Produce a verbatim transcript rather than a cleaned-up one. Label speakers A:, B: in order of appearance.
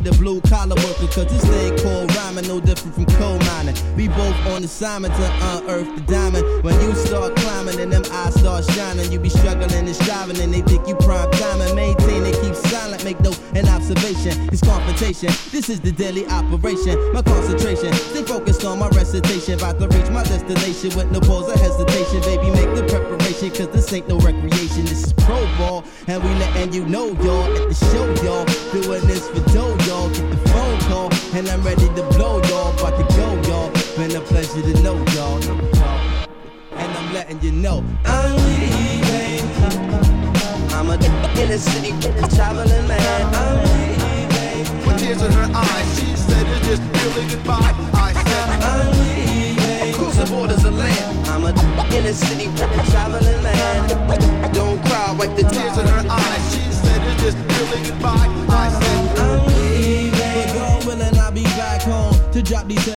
A: the blue collar worker, cause this thing called rhyming no different from coal mining. We both on assignment to unearth the diamond. When you start climbing and them eyes start shining, you be struggling and striving and they think you prime time and maintain it, keep silent, make no an observation. It's confrontation, this is the daily operation. My concentration, stay focused on my recitation. About to reach my destination with no pause or hesitation. Baby, make the preparation, cause this ain't no recreation. This is pro ball, and we letting you know, y'all, at the show, y'all. Doing this for dough, y'all. Get the phone call, and I'm ready to blow, y'all. About to go, y'all. Been a pleasure to know, y'all. And I'm letting you know I'm leaving. I'm a inner city traveling man. I'm leaving.
B: With tears in her eyes, she said it's just really goodbye. I said
A: I'm leaving.
B: Across the borders of land.
A: I'm a inner city traveling man. Don't cry, wipe the
B: tears in her eyes. She said it's just really goodbye. I said
A: I'm leaving. But God willing, I'll be back home to drop these.